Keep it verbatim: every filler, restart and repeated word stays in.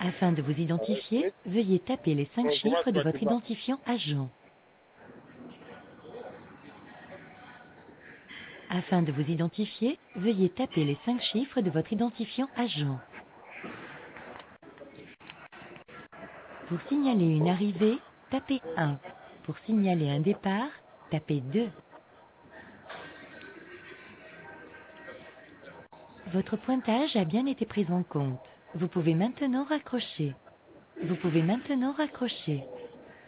Afin de vous identifier, veuillez taper les cinq chiffres de votre identifiant agent. Afin de vous identifier, veuillez taper les cinq chiffres de votre identifiant agent. Pour signaler une arrivée, tapez un. Pour signaler un départ, tapez deux. Votre pointage a bien été pris en compte. Vous pouvez maintenant raccrocher. Vous pouvez maintenant raccrocher.